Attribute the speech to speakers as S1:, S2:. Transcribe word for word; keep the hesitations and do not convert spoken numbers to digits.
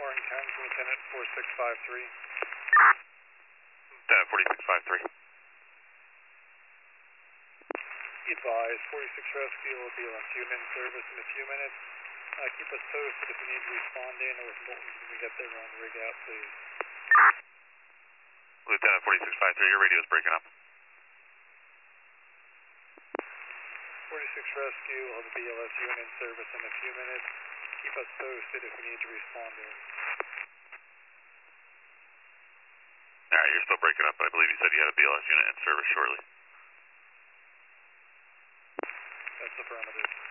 S1: Orange County, Lieutenant four six five three.
S2: Lieutenant forty-six five three.
S1: Be advised, forty-six Rescue will be on unit in service in a few minutes. Uh, keep us posted if you need to respond in or if Milton's going to get there on the rig out, please.
S2: Lieutenant forty-six five three, your radio is breaking up.
S1: forty-six Rescue will have a B L S unit in service in a few minutes. Keep us posted if you need to respond in.
S2: Alright, you're still breaking up. I believe you said you had a B L S unit in service shortly.
S1: That's affirmative.